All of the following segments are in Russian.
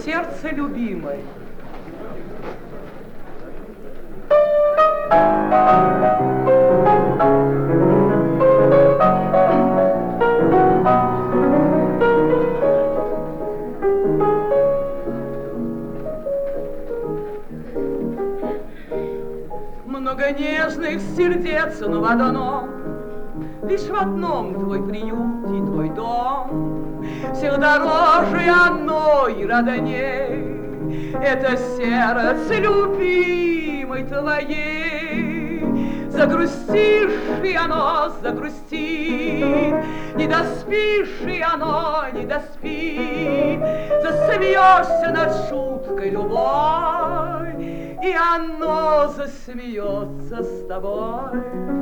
сердце любимой. Много нежных сердец, но в одном, лишь в одном твой приют и твой дом. Всех дороже оно и родней, это сердце любимой твоей. Загрустишь, и оно загрустит, не доспишь, и оно не доспит. Засмеешься над шуткой любой, и оно засмеется с тобой.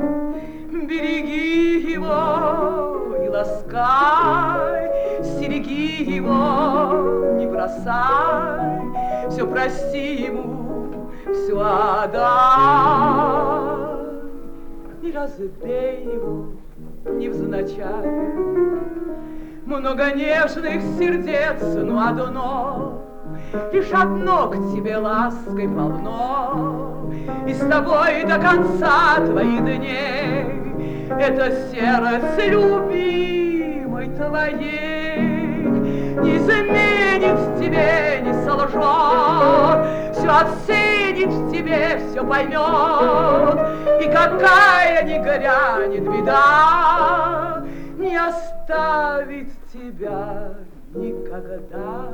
Береги его и ласкай, стереги его, не бросай. Все прости ему, все отдай. Не разбей его невзначай. Много нежных сердец, но одно, лишь одно к тебе лаской полно, и с тобой до конца твоих дней это сердце любимой твоей не изменит в тебе, не солжет, все оценит в тебе, все поймет, и какая ни грянет беда, не оставит тебя никогда.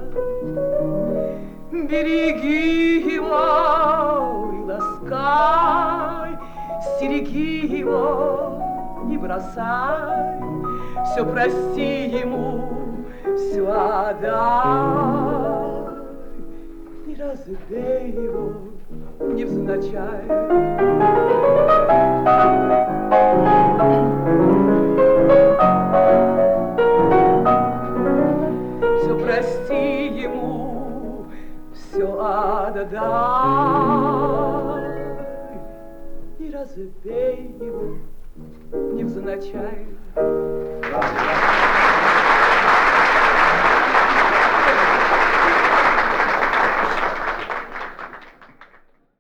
Береги его и ласкай, стереги его, не бросай. Все прости ему, все отдай. Не разбей его невзначай. Все прости ему, все отдай. Не разбей его невзначай.